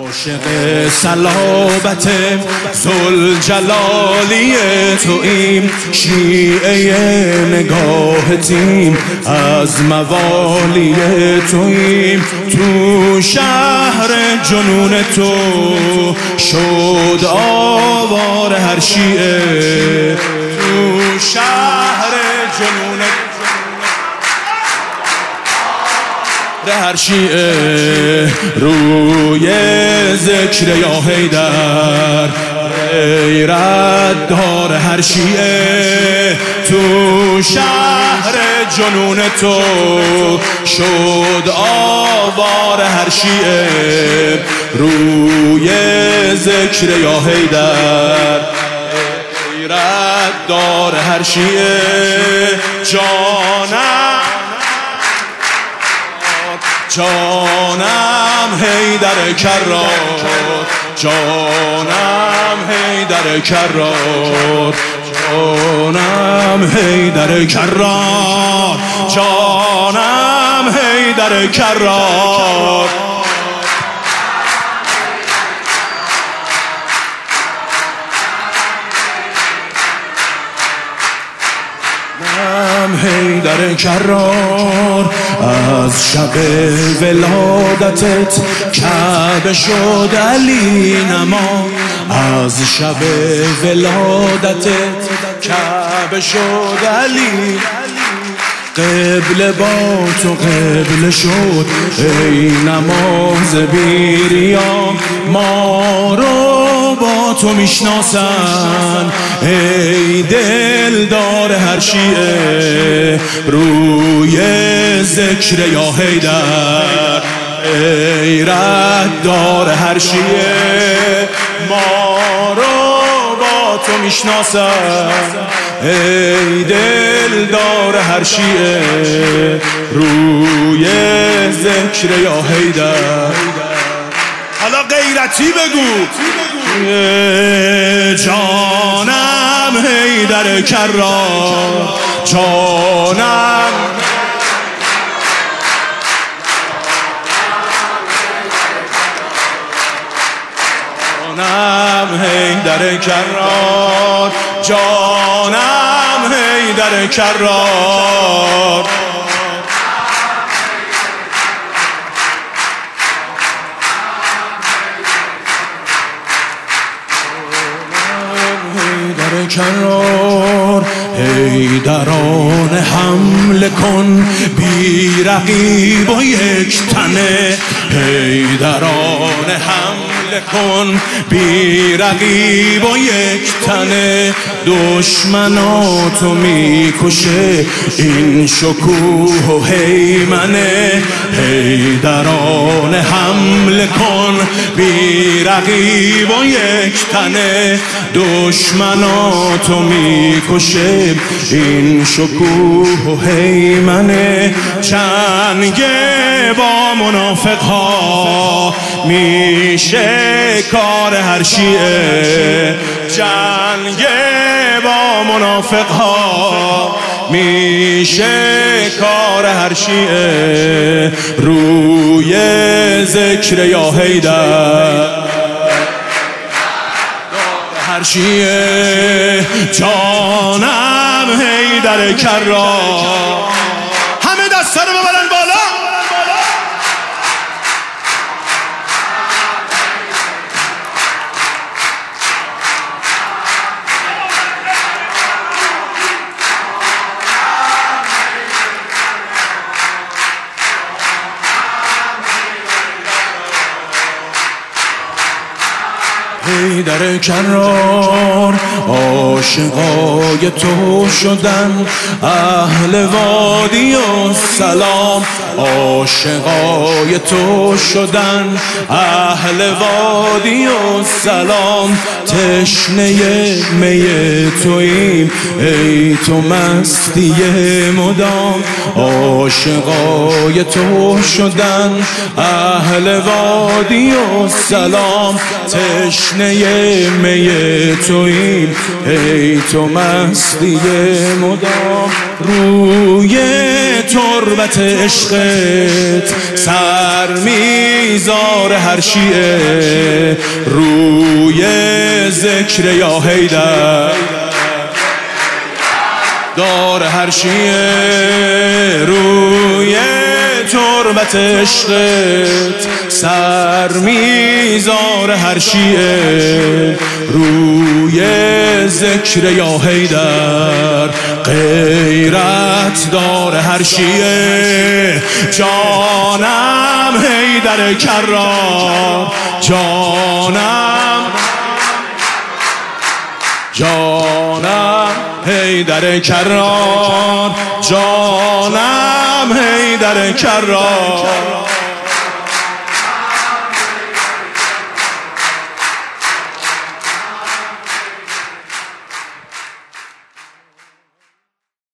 عاشق صلابت ذوالجلالی توییم، شیعه نگاه تیم از موالی توییم. تو شهر جنون تو شد آوار هر شیعه، تو شهر جنون هر شیعه روی ذکر یا حیدر غیرت دار هر شیعه. تو شهر جنون تو شد آوار هر شیعه روی ذکر یا حیدر غیرت دار هر شیعه. جانم حیدر کرار، جانم حیدر کرار، جانم حیدر کرار، جانم حیدر کرار. حیدر کرار از شب ولادتت کعبه شد علی نما، از شب ولادتت کعبه شد علی. قبله با تو قبله شد ای نماز بیریان، ما رو با تو میشناسن ای دلدار هر شیعه روی ذکر یا حیدر غیرت دار هر شیعه. ما رو با تو میشناسن ای دلدار هر شیعه روی ذکر یا حیدر. حالا غیرتی بگو. جانم حیدر کرار، جانم حیدر کرار، جانم حیدر کرار. حیدر کرار حیدران حمله کن بی رقیب و یک تنه، حیدران حمله کن بی رقیب و یک تنه. دشمناتو میکشه این شکوه و هیمنه، حیدران حمله کن بی رقیب و یک تنه. دشمناتو میکشه این شکوه و هیمنه. جنگ با منافق ها میشه کار هر شیعه، جنگ با منافق ها میشه کار هر شیعه روی ذکر یا حیدر هر شیعه. جانم حیدر کرار. همه دست رو ببرن بالا. حیدر کرار عاشقای تو شدن اهل وادی و سلام، عاشقای تو شدن اهل وادی و سلام. تشنه می توییم ای تو مستی مدام، عاشقای تو شدن اهل وادی و سلام. تشنه تشنه می توییم، ای تو مستی مدام. روی تربت عشقت سر میذار هر شیعه، روی ذکر یا حیدر دار هر شیعه، روی تربت عشقت سر میذار هر شیعه، روی ذکر یا حیدر غیرت دار هر شیعه. جانم حیدر کرار، جانم حیدر کرار، جانم حیدر کرار.